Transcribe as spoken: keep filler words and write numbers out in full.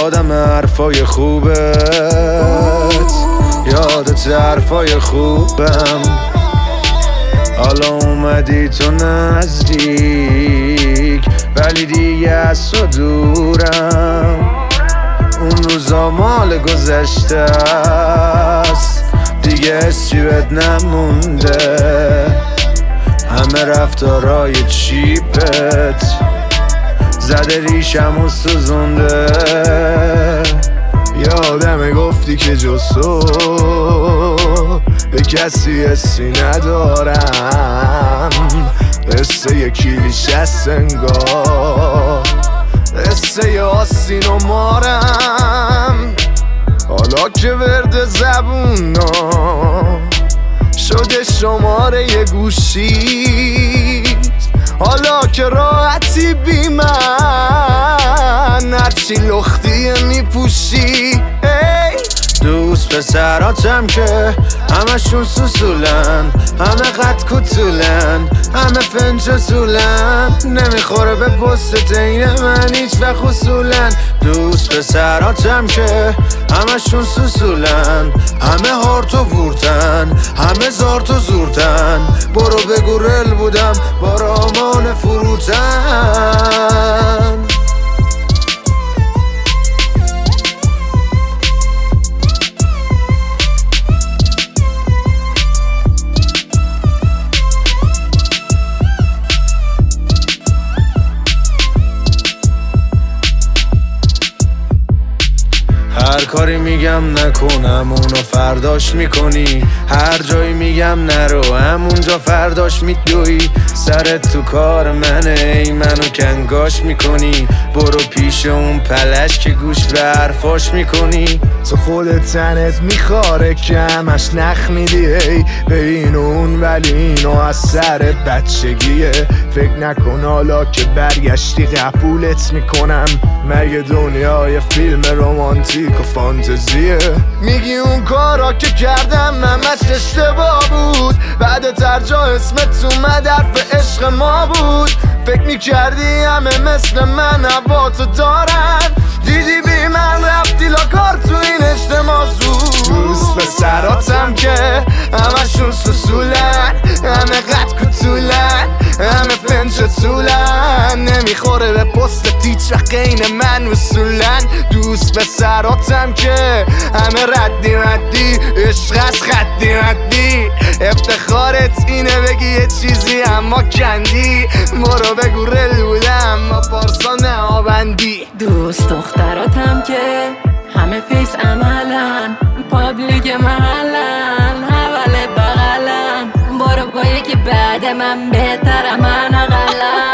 یادم حرفای خوبت، یادت حرفای خوبم. حالا اومدی تو نزدیک ولی دیگه از تو دورم. اون روزا مال گذشته است، دیگه حسی بهت نمونده. همه رفتارای چیپت زده ریشم و سوزونده. یادمه گفتی که جز تو به کسی حسی ندارم. قصه ی کلیش است انگار، قصه ی آستین و مارم. حالا که ورد زبونا شده شماره ی گوشیت، حالا که راحتی بی من هرچی لختی میپوشی. دوست پسراتم که همشون سوسولن، همه قد کتولن، همه فنج و طولن. نمیخوره به پست این من هیچ و خصولن. دوست پسراتم که همشون سوسولن، همه هارت و وورتن، همه زارت و زورتن. برو بگو رل بودم با رامان فروتن. هر کاری میگم نکنم اونو فرداش میکنی، هر جایی میگم نرو همونجا فرداش میدوی. سرت تو کار منه ای منو کنگاش میکنی. برو پیش اون پلش که گوش به حرفاش میکنی. تو خودت تنت میخاره که همش نخ میدی ای به این اون، ولی اینو از سر بچگیه. فکر نکن حالا که برگشتی قبولت میکنم. مگه دنیای فیلم رومانتیک و فانتزیه؟ میگی اون کارا که کردم همش اشتباه بود، بعد ترجا اسمت اومد حرف عشق ما بود. فکر میکردی همه مثل من هواتو دارن، دیدی بی من رفتی لاکار تو این اجتماع زود. دوست پسراتم که همشون سوسولن، همه قد کتولن، همه فنج طولن. نمیخوره به پست تیچ و قین من وصولن. دوست پسراتم که همه ردی ردی، عشق از خدی ردی. افتخارت اینه بگی یه چیزی اما کندی. برو بگو رل بودم اما پارسا نهابندی. دوست دختراتم که همه فیس عملن، پابلیک محلن، حوال بغلن. برو با یکی بعد من بهتر من اقلن.